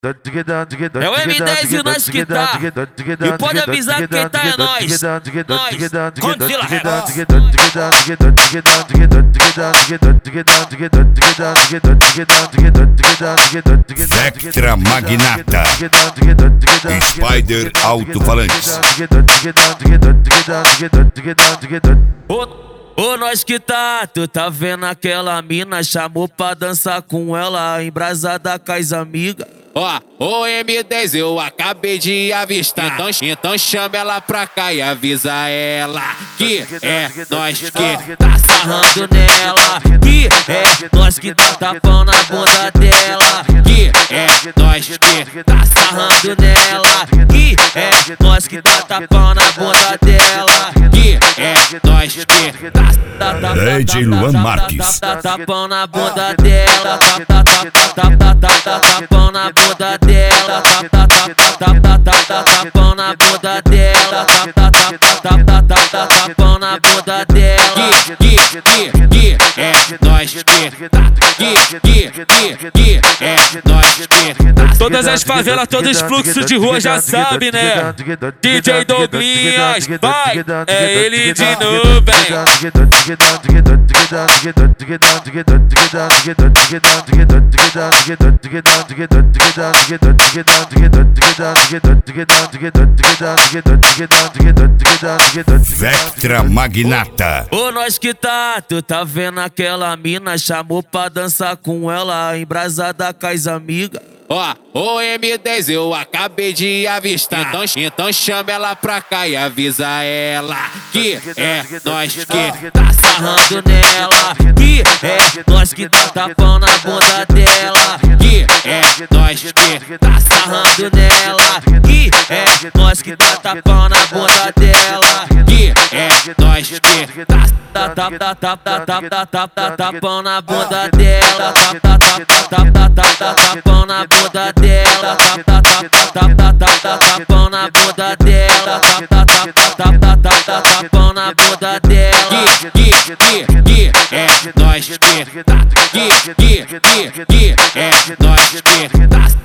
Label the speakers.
Speaker 1: É o M10 e nós que tá. E pode avisar que quem tá é nós. Condzilla.
Speaker 2: Vectra Magnata, Spider Alto-Falantes.
Speaker 1: Ô, nós que tá, tu tá vendo aquela mina, chamou pra dançar com ela, embrasada com as amigas.
Speaker 3: Ó, o M10 eu acabei de avistar, então chama ela pra cá e avisa ela que é nós que tá
Speaker 1: Sarrando nela, que é nós que tá tapando a bunda dela,
Speaker 3: que é nós que
Speaker 1: tá sarrando nela, que é nós que tá tapando a bunda dela,
Speaker 3: que é nós que
Speaker 2: DJ Luan Marques.
Speaker 1: Tá tapando a bunda dela, tá tapando a bunda dela, tá tapando a bunda dela, tá tapando a bunda dela.
Speaker 3: Que é nós que é nós que
Speaker 1: Todas as favelas, todos os fluxos de rua já sabe, né? DJ Douglinhas, vai, é ele de novo, hein?
Speaker 2: Vectra Magnata.
Speaker 1: Ô, nós que tá, tu tá vendo aquela mina, chamou pra dançar com ela, embrasada com as amigas.
Speaker 3: Ó, o M10 eu acabei de avistar, então chama ela pra cá e avisa ela que é nós que
Speaker 1: tá sarrando nela, que é nós que tá tapando a bunda dela,
Speaker 3: que é nós que
Speaker 1: tá sarrando nela, que é nós que tá tapando a bunda dela,
Speaker 3: que é nós que
Speaker 1: tapando a bunda dela, tapando a bunda dela, tapando a bunda dela, tapando a bunda dela.
Speaker 3: Que é nós que é nós que